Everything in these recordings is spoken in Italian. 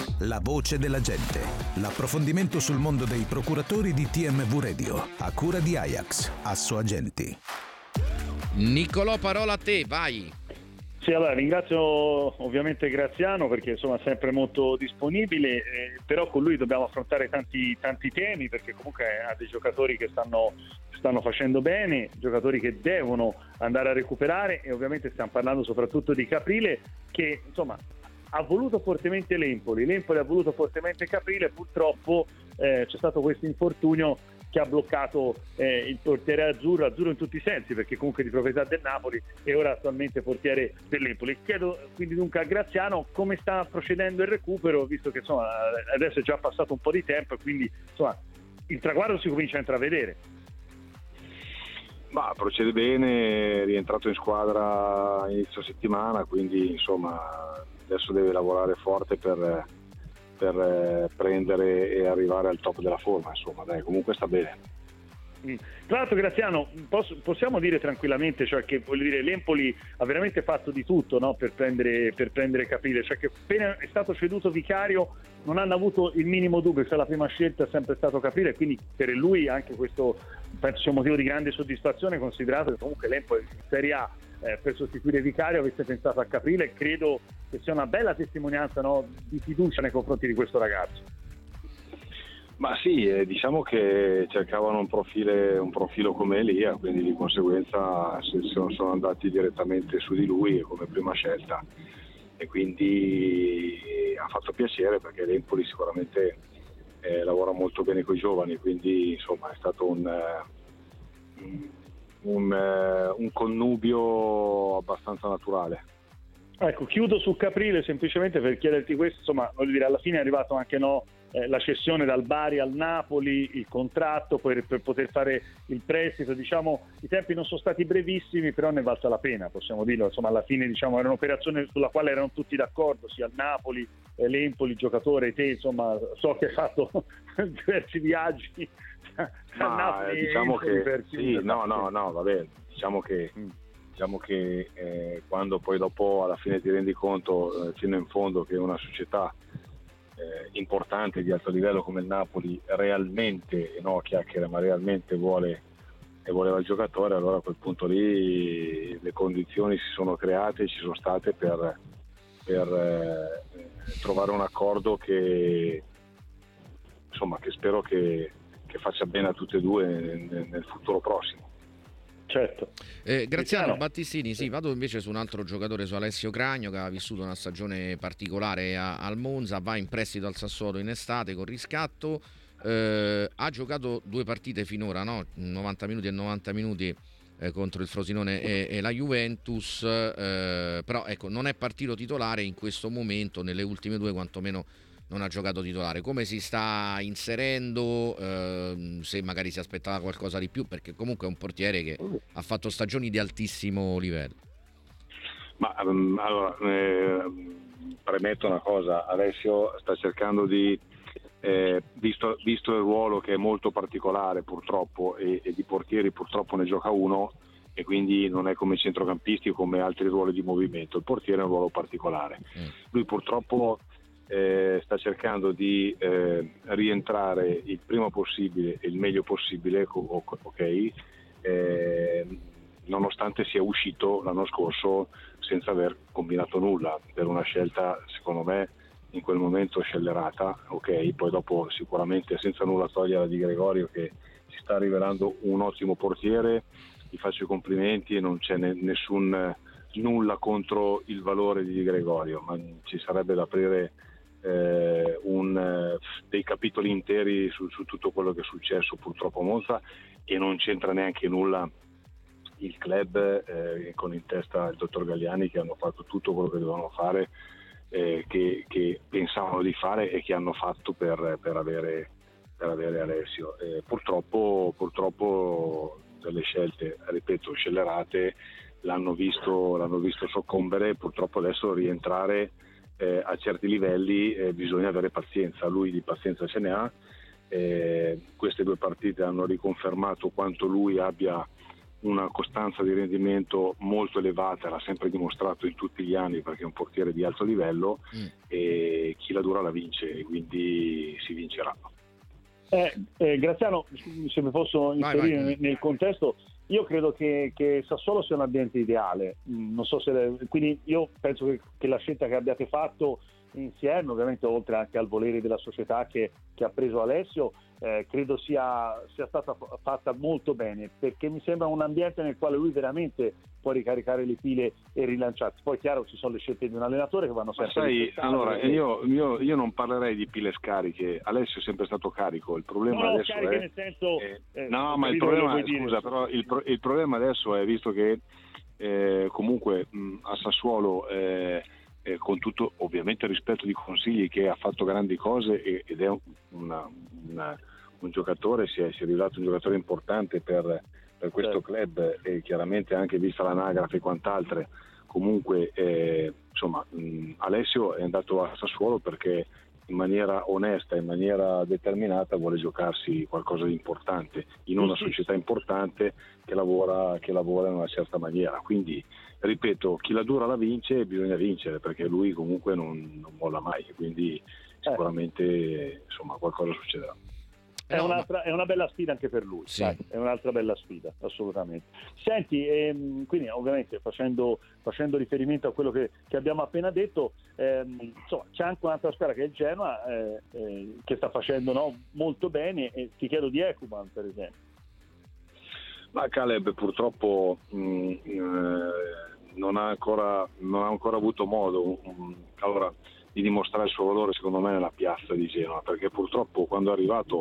La voce della gente. L'approfondimento sul mondo dei procuratori di TMV Radio, a cura di Ajax, Asso Agenti. Niccolò, parola a te, vai. Sì, allora ringrazio ovviamente Graziano perché insomma è sempre molto disponibile, però con lui dobbiamo affrontare tanti temi, perché comunque ha dei giocatori che stanno facendo bene, giocatori che devono andare a recuperare, e ovviamente stiamo parlando soprattutto di Caprile, che insomma ha voluto fortemente l'Empoli ha voluto fortemente Caprile. Purtroppo c'è stato questo infortunio che ha bloccato il portiere azzurro in tutti i sensi, perché comunque di proprietà del Napoli e ora attualmente portiere dell'Empoli. Chiedo quindi dunque a Graziano come sta procedendo il recupero, visto che insomma adesso è già passato un po' di tempo e quindi insomma il traguardo si comincia a intravedere. Ma procede bene, è rientrato in squadra inizio settimana, quindi insomma adesso deve lavorare forte per prendere e arrivare al top della forma, insomma dai, comunque sta bene. Tra l'altro Graziano, possiamo dire tranquillamente, cioè che voglio dire, l'Empoli ha veramente fatto di tutto, no, per prendere Caprile, cioè che appena è stato ceduto Vicario non hanno avuto il minimo dubbio, cioè la prima scelta è sempre stato Caprile, quindi per lui anche questo penso sia un motivo di grande soddisfazione, considerato che comunque l'Empoli in Serie A per sostituire Vicario avesse pensato a Caprile. Credo che sia una bella testimonianza, no, di fiducia nei confronti di questo ragazzo. Ma sì, diciamo che cercavano un profilo come Elia, quindi di conseguenza sono andati direttamente su di lui come prima scelta, e quindi ha fatto piacere perché l'Empoli sicuramente lavora molto bene con i giovani, quindi insomma è stato un connubio abbastanza naturale. Ecco, chiudo su Caprile semplicemente per chiederti questo, insomma voglio dire, alla fine è arrivato anche la cessione dal Bari al Napoli, il contratto per poter fare il prestito, diciamo i tempi non sono stati brevissimi, però ne è valsa la pena, possiamo dirlo, insomma alla fine diciamo era un'operazione sulla quale erano tutti d'accordo, sia il Napoli, l'Empoli, il giocatore, te insomma so che hai fatto diversi viaggi a Napoli, diciamo Empoli, che sì, no, va bene, diciamo che quando poi dopo alla fine ti rendi conto fino in fondo che una società importante di alto livello come il Napoli realmente, e no chiacchiere, ma realmente voleva il giocatore, allora a quel punto lì le condizioni si sono create e ci sono state per trovare un accordo che insomma che spero che faccia bene a tutte e due nel futuro prossimo. Certo. Graziano Battistini, sì, vado invece su un altro giocatore, su Alessio Cragno, che ha vissuto una stagione particolare al Monza, va in prestito al Sassuolo in estate con riscatto, ha giocato 2 partite finora, no? 90 minuti e 90 minuti contro il Frosinone e la Juventus, però ecco non è partito titolare in questo momento, nelle ultime 2 quantomeno non ha giocato titolare. Come si sta inserendo, se magari si aspettava qualcosa di più, perché comunque è un portiere che ha fatto stagioni di altissimo livello. Ma allora premetto una cosa, Alessio sta cercando di visto il ruolo che è molto particolare purtroppo, e di portieri purtroppo ne gioca uno, e quindi non è come centrocampisti o come altri ruoli di movimento, il portiere è un ruolo particolare. Lui purtroppo sta cercando di rientrare il prima possibile e il meglio possibile, ok, nonostante sia uscito l'anno scorso senza aver combinato nulla, per una scelta secondo me in quel momento scellerata, ok, poi dopo sicuramente senza nulla togliere a Di Gregorio, che si sta rivelando un ottimo portiere, gli faccio i complimenti e non c'è nessun nulla contro il valore di Di Gregorio, ma ci sarebbe da aprire dei capitoli interi su tutto quello che è successo purtroppo a Monza, e non c'entra neanche nulla il club con in testa il dottor Galliani, che hanno fatto tutto quello che dovevano fare, che pensavano di fare e che hanno fatto per avere Alessio. Purtroppo delle scelte, ripeto, scellerate l'hanno visto soccombere. Purtroppo adesso rientrare a certi livelli bisogna avere pazienza, lui di pazienza ce ne ha. Queste 2 partite hanno riconfermato quanto lui abbia una costanza di rendimento molto elevata, l'ha sempre dimostrato in tutti gli anni perché è un portiere di alto livello, e chi la dura la vince, e quindi si vincerà. Graziano, se mi posso inserire vai. nel contesto, io credo che Sassuolo sia un ambiente ideale, non so quindi io penso che la scelta che abbiate fatto insieme, ovviamente oltre anche al volere della società che ha preso Alessio, credo sia stata fatta molto bene, perché mi sembra un ambiente nel quale lui veramente può ricaricare le pile e rilanciarsi. Poi chiaro, ci sono le scelte di un allenatore che vanno sempre allora io non parlerei di pile scariche. Alessio è sempre stato carico, il problema adesso cariche nel senso ma il problema, scusa, però il problema adesso è, visto che comunque a Sassuolo con tutto ovviamente il rispetto di Consigli, che ha fatto grandi cose ed è un giocatore, si è rivelato un giocatore importante per questo club, e chiaramente anche vista l'anagrafe e quant'altre, comunque insomma Alessio è andato a Sassuolo perché in maniera onesta, in maniera determinata vuole giocarsi qualcosa di importante in una società importante che lavora in una certa maniera. Quindi ripeto, chi la dura la vince, e bisogna vincere, perché lui comunque non molla mai, quindi sicuramente insomma qualcosa succederà. È una bella sfida anche per lui, sì. Dai, è un'altra bella sfida, assolutamente. Senti, quindi ovviamente facendo riferimento a quello che abbiamo appena detto, insomma, c'è anche un'altra squadra che è il Genoa, che sta facendo molto bene, e ti chiedo di Ekuban, per esempio. Ma Caleb purtroppo non ha ancora avuto modo di dimostrare il suo valore, secondo me, nella piazza di Genoa, perché purtroppo quando è arrivato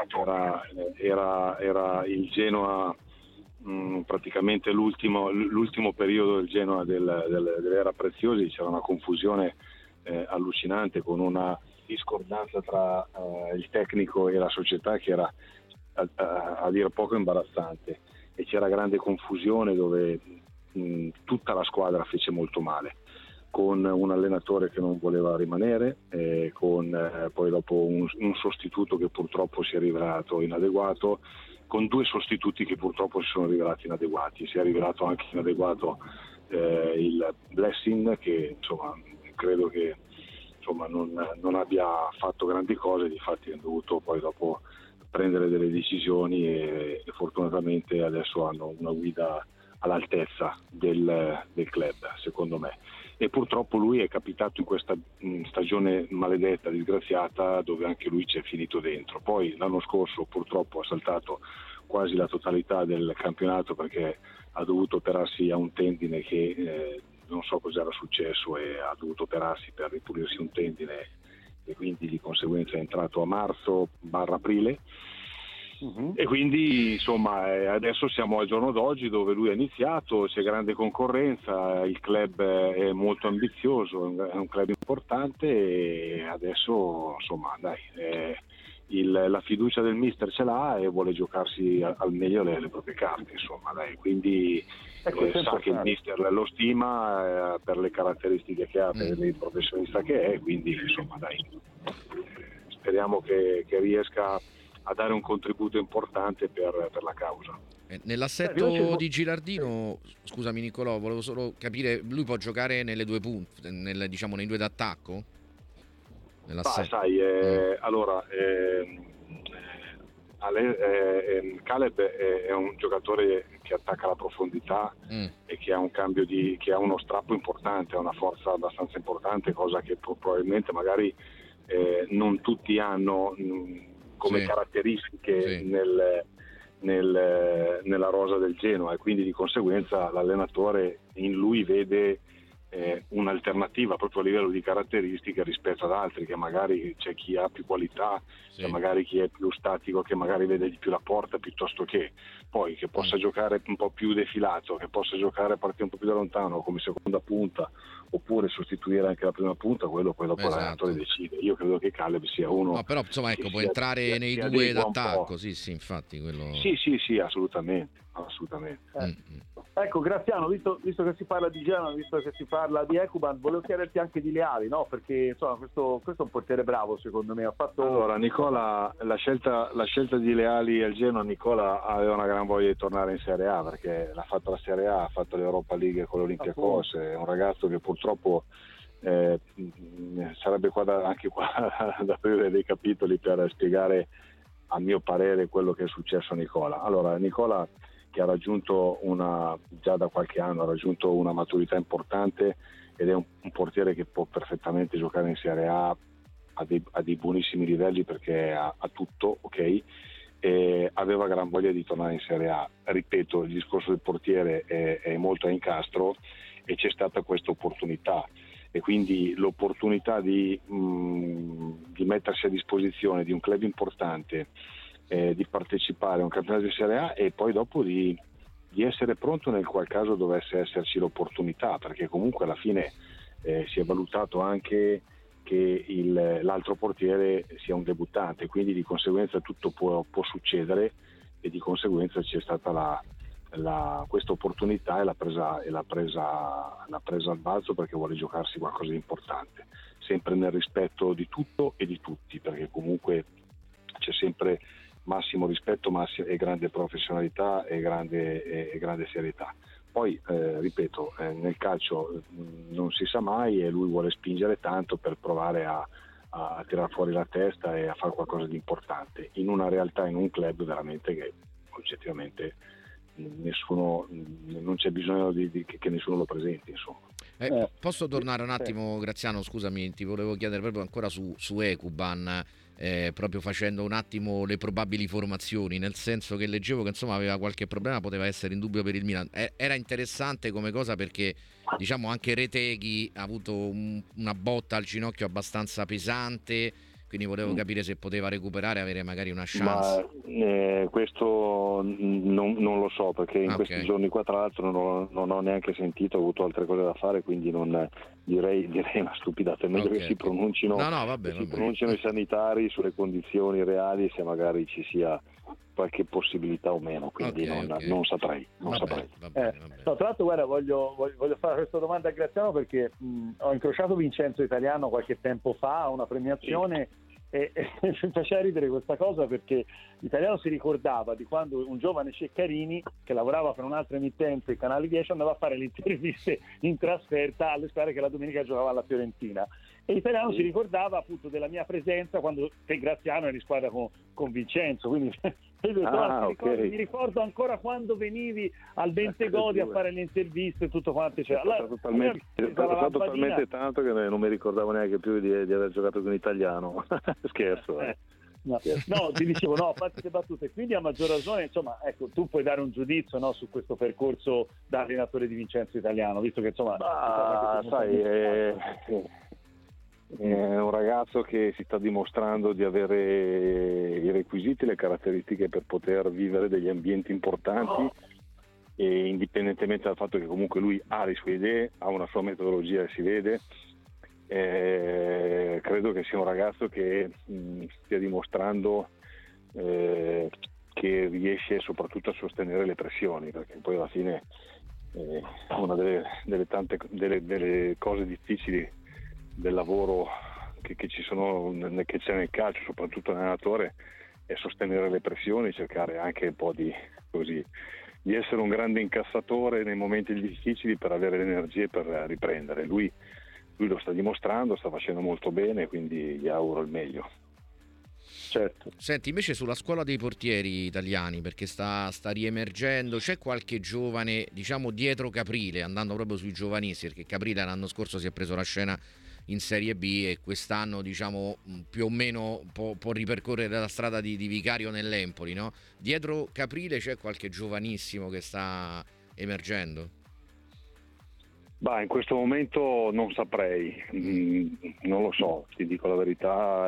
era il Genoa, praticamente l'ultimo periodo del Genoa dell'era Preziosi. C'era una confusione allucinante, con una discordanza tra il tecnico e la società che era a dir poco imbarazzante, e c'era grande confusione dove tutta la squadra fece molto male, con un allenatore che non voleva rimanere, con poi dopo un sostituto che purtroppo si è rivelato inadeguato, con due sostituti che purtroppo si sono rivelati inadeguati. Si è rivelato anche inadeguato il Blessing, che insomma credo che insomma non abbia fatto grandi cose, difatti è dovuto poi dopo prendere delle decisioni, e fortunatamente adesso hanno una guida all'altezza del club, secondo me. E purtroppo lui è capitato in questa stagione maledetta, disgraziata, dove anche lui ci è finito dentro. Poi l'anno scorso purtroppo ha saltato quasi la totalità del campionato, perché ha dovuto operarsi a un tendine che non so cos'era successo, e ha dovuto operarsi per ripulirsi un tendine, e quindi di conseguenza è entrato a marzo/aprile. E quindi insomma adesso siamo al giorno d'oggi, dove lui ha iniziato, c'è grande concorrenza, il club è molto ambizioso, è un club importante, e adesso insomma la fiducia del mister ce l'ha, e vuole giocarsi al meglio le proprie carte, insomma, quindi sa che il mister lo stima per le caratteristiche che ha, per il professionista che è, quindi insomma speriamo che riesca a dare un contributo importante per la causa. Nell'assetto di Gilardino, scusami Niccolò, volevo solo capire, lui può giocare nelle due punte, diciamo nei due d'attacco? Allora Caleb è un giocatore che attacca la profondità e che ha un cambio che ha uno strappo importante, ha una forza abbastanza importante, cosa che probabilmente magari non tutti hanno come caratteristiche nella rosa del Genoa, e quindi di conseguenza l'allenatore in lui vede un'alternativa proprio a livello di caratteristiche rispetto ad altri, che magari c'è chi ha più qualità, c'è magari chi è più statico, che magari vede di più la porta piuttosto che poi che possa giocare un po' più defilato, che possa giocare a partire un po' più da lontano come seconda punta, oppure sostituire anche la prima punta. Quello poi dopo l'allenatore decide. Io credo che Caleb sia uno, però insomma può entrare nei due d'attacco, sì, infatti quello... sì, assolutamente. assolutamente. Ecco, Graziano, visto che si parla di Genoa, visto che si parla di Ekuban, volevo chiederti anche di Leali, no? Perché insomma questo è un portiere bravo, secondo me. Allora, Nicola, la scelta di Leali al Genoa, Nicola aveva una gran voglia di tornare in Serie A, perché l'ha fatto la Serie A, ha fatto l'Europa League con l'Olympiacos, è un ragazzo che purtroppo sarebbe anche qua da aprire dei capitoli per spiegare, a mio parere, quello che è successo a Nicola. Allora, Nicola, che ha raggiunto già da qualche anno ha raggiunto una maturità importante ed è un portiere che può perfettamente giocare in Serie A a dei buonissimi livelli, perché ha tutto, ok? E aveva gran voglia di tornare in Serie A. Ripeto, il discorso del portiere è molto a incastro e c'è stata questa opportunità, e quindi l'opportunità di mettersi a disposizione di un club importante, di partecipare a un campionato di Serie A e poi dopo di essere pronto nel qual caso dovesse esserci l'opportunità, perché comunque alla fine si è valutato anche che l'altro portiere sia un debuttante, quindi di conseguenza tutto può succedere, e di conseguenza c'è stata questa opportunità e l'ha presa al balzo, perché vuole giocarsi qualcosa di importante, sempre nel rispetto di tutto e di tutti, perché comunque c'è sempre massimo rispetto e grande professionalità e grande serietà. Poi ripeto, nel calcio non si sa mai, e lui vuole spingere tanto per provare a tirar fuori la testa e a fare qualcosa di importante in una realtà, in un club veramente che oggettivamente non c'è bisogno che nessuno lo presenti, insomma. Posso tornare un attimo, Graziano, scusami, ti volevo chiedere proprio ancora su Ekuban, proprio facendo un attimo le probabili formazioni, nel senso che leggevo che insomma aveva qualche problema, poteva essere in dubbio per il Milan. Era interessante come cosa, perché diciamo anche Retegui ha avuto una botta al ginocchio abbastanza pesante, quindi volevo capire se poteva recuperare e avere magari una chance. Ma questo non lo so, perché in questi giorni qua tra l'altro non ho neanche sentito, ho avuto altre cose da fare, quindi non direi una stupidata. È meglio che si pronuncino, pronunciano i sanitari sulle condizioni reali, se magari ci sia qualche possibilità o meno, quindi non saprei. Va bene. No, tra l'altro guarda, voglio fare questa domanda a Graziano, perché ho incrociato Vincenzo Italiano qualche tempo fa a una premiazione, e mi faceva ridere questa cosa, perché Italiano si ricordava di quando un giovane Ceccarini, che lavorava per un'altra emittente, Canale 10, andava a fare le interviste in trasferta alle squadre che la domenica giocava alla Fiorentina, e Italiano si ricordava appunto della mia presenza quando te, Graziano, eri in squadra con Vincenzo, quindi mi ricordo ancora quando venivi al Bentegodi a fare le interviste e tutto quanto. Cioè, talmente tanto che non mi ricordavo neanche più di aver giocato con Italiano. Scherzo. No, ti dicevo, fatti le battute. Quindi a maggior ragione, insomma, ecco, tu puoi dare un giudizio, no, su questo percorso da allenatore di Vincenzo Italiano, visto che insomma è un ragazzo che si sta dimostrando di avere i requisiti, le caratteristiche per poter vivere degli ambienti importanti, e indipendentemente dal fatto che comunque lui ha le sue idee, ha una sua metodologia e si vede, credo che sia un ragazzo che stia dimostrando che riesce soprattutto a sostenere le pressioni, perché poi alla fine una delle cose difficili del lavoro che ci sono, che c'è nel calcio, soprattutto nell'allenatore, è sostenere le pressioni, cercare anche un po' di essere un grande incassatore nei momenti difficili per avere le energie per riprendere. Lui lo sta dimostrando, sta facendo molto bene, quindi gli auguro il meglio. Certo. Senti, invece sulla scuola dei portieri italiani, perché sta riemergendo, c'è qualche giovane, diciamo, dietro Caprile, andando proprio sui giovanissimi, perché Caprile l'anno scorso si è preso la scena in Serie B e quest'anno, diciamo, più o meno può ripercorrere la strada di Vicario nell'Empoli, no? Dietro Caprile c'è qualche giovanissimo che sta emergendo? In questo momento non saprei, non lo so, ti dico la verità,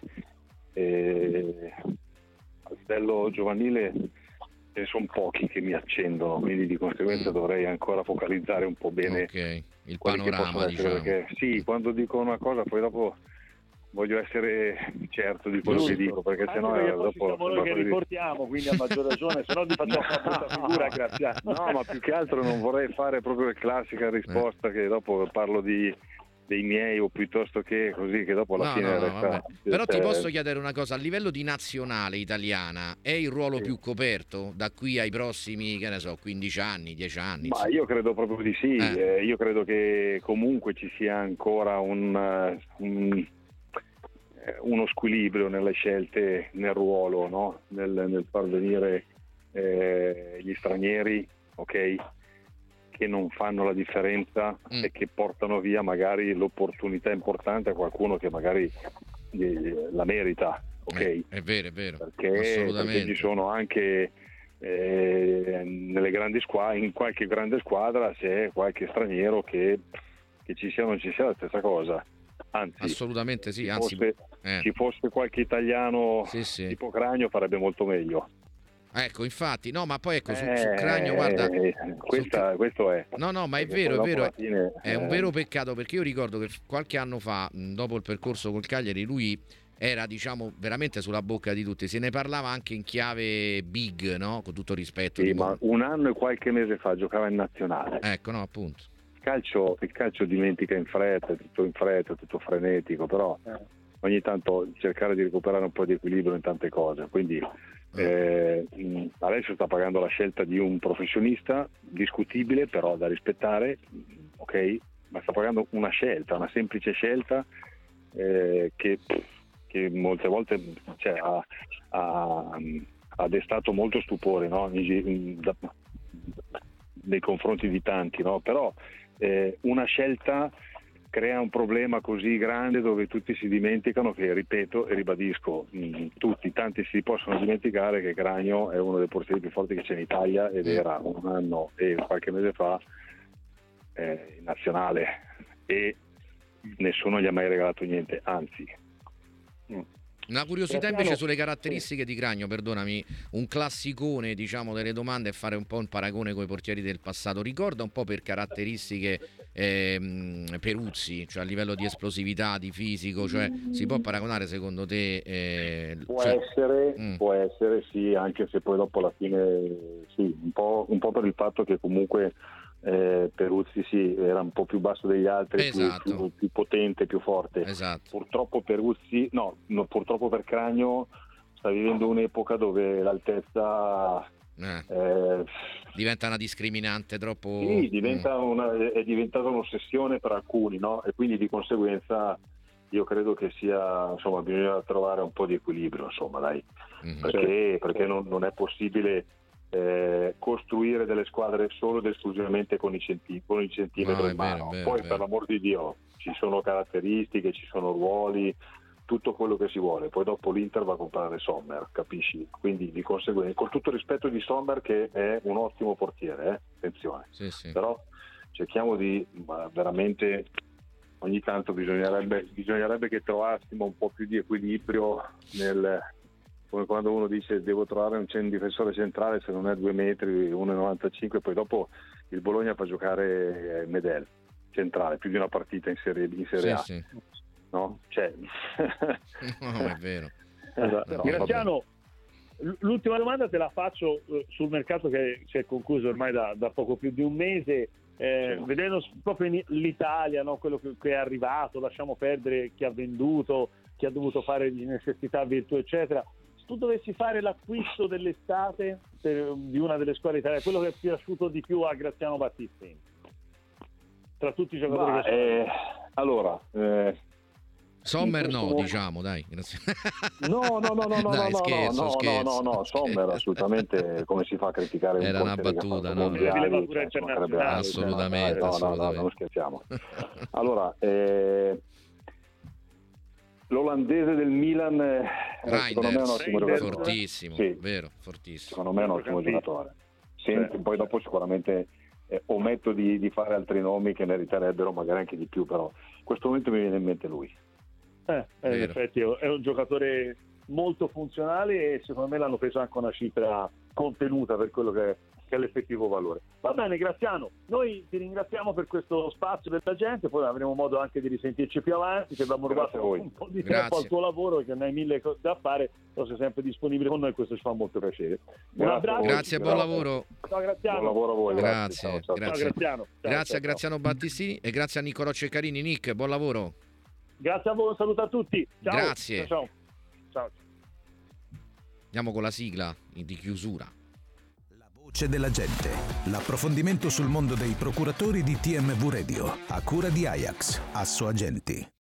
a livello giovanile sono pochi che mi accendono, quindi di conseguenza dovrei ancora focalizzare un po' bene il panorama, diciamo. Perché sì, quando dico una cosa poi dopo voglio essere certo di quello che dico, perché sennò dopo siamo noi che riportiamo, quindi a maggior ragione, se no ti facciamo una brutta figura, grazie. No, ma più che altro non vorrei fare proprio la classica risposta che dopo parlo dei miei, o piuttosto che così, che dopo alla fine resta. Però ti posso chiedere una cosa: a livello di nazionale italiana è il ruolo più coperto da qui ai prossimi, che ne so, 15 anni, 10 anni? Ma io credo proprio di sì. Io credo che comunque ci sia ancora uno squilibrio nelle scelte, nel ruolo, no? nel far venire gli stranieri, ok, che non fanno la differenza e che portano via magari l'opportunità importante a qualcuno che magari la merita, ok? È vero, perché ci sono anche nelle grandi squadre, in qualche grande squadra c'è qualche straniero che ci sia o non ci sia la stessa cosa. Anzi, assolutamente sì, ci fosse qualche italiano tipo Cragno farebbe molto meglio. Ecco, infatti, no, ma poi ecco, su Cragno, guarda, questo è. No, ma è vero, è un vero peccato, perché io ricordo che qualche anno fa, dopo il percorso col Cagliari, lui era, diciamo, veramente sulla bocca di tutti, se ne parlava anche in chiave big, no? Con tutto rispetto. Sì, ma un anno e qualche mese fa giocava in nazionale. Ecco, no, appunto. Il calcio dimentica in fretta, è tutto frenetico, però ogni tanto cercare di recuperare un po' di equilibrio in tante cose, quindi adesso sta pagando la scelta di un professionista discutibile, però da rispettare, ok, ma sta pagando una semplice scelta che molte volte ha destato molto stupore, no? Nei confronti di tanti, no? Però una scelta crea un problema così grande dove tutti si dimenticano che, ripeto e ribadisco, tanti si possono dimenticare che Cragno è uno dei portieri più forti che c'è in Italia ed era un anno e qualche mese fa in nazionale e nessuno gli ha mai regalato niente, anzi. Una curiosità invece sulle caratteristiche di Cragno, perdonami, un classicone, diciamo, delle domande è fare un po' un paragone con i portieri del passato. Ricorda un po' per caratteristiche Peruzzi, cioè a livello di esplosività, di fisico, cioè si può paragonare secondo te? Può essere sì, anche se poi dopo alla fine sì, un po' per il fatto che comunque Peruzzi sì, era un po' più basso degli altri, esatto. più potente, più forte. Esatto. Purtroppo Peruzzi, purtroppo per Cragno sta vivendo un'epoca dove l'altezza diventa una discriminante troppo. Sì, è diventata un'ossessione per alcuni, no? E quindi di conseguenza io credo che sia, insomma, bisogna trovare un po' di equilibrio, insomma, dai, perché non è possibile costruire delle squadre solo ed esclusivamente con il centimetro in mano. Poi per l'amor di Dio ci sono caratteristiche, ci sono ruoli, tutto quello che si vuole, poi dopo l'Inter va a comprare Sommer, capisci? Quindi di conseguenza, con tutto il rispetto di Sommer che è un ottimo portiere, attenzione, sì. Però cerchiamo di veramente, ogni tanto bisognerebbe che trovassimo un po' più di equilibrio come quando uno dice devo trovare un difensore centrale, se non è 2 metri, 1,95, poi dopo il Bologna fa giocare Medel centrale, più di una partita in Serie A. Sì. No? Cioè. No, è vero. Esatto. Graziano, l'ultima domanda te la faccio sul mercato che si è concluso ormai da poco più di un mese. Vedendo proprio l'Italia, no? Quello che è arrivato, lasciamo perdere chi ha venduto, chi ha dovuto fare di necessità virtù eccetera. Se tu dovessi fare l'acquisto dell'estate di una delle squadre italiane, quello che è piaciuto di più a Graziano Battistini tra tutti i giocatori che allora Sommer diciamo, dai. No, Dai, scherzo. Sommer assolutamente, come si fa a criticare un era una battuta, no? Assolutamente. Non scherziamo. Allora, l'olandese del Milan secondo me è un ottimo giocatore. Fortissimo, sì. Vero, fortissimo. Secondo me è un ottimo giocatore. Poi dopo sicuramente ometto di fare altri nomi che meriterebbero magari anche di più, però in questo momento mi viene in mente lui. In effetti è un giocatore molto funzionale e secondo me l'hanno preso anche una cifra contenuta per quello che che è l'effettivo valore. Va bene, Graziano, noi ti ringraziamo per questo spazio per la gente, poi avremo modo anche di risentirci più avanti, ci abbiamo rubato un po' di tempo al tuo lavoro, perché ne hai mille cose da fare, però sei sempre disponibile con noi, questo ci fa molto piacere. Un abbraccio. Grazie, buon lavoro. Ciao Graziano. Buon lavoro a voi. Grazie, Ciao, Graziano. Ciao, grazie a Graziano Battistini e grazie a Niccolò Ceccarini. Nick, buon lavoro. Grazie a voi, un saluto a tutti. Ciao. Grazie. Ciao. Andiamo con la sigla di chiusura. La voce della gente. L'approfondimento sul mondo dei procuratori di TMV Radio. A cura di Ajax. Asso Agenti.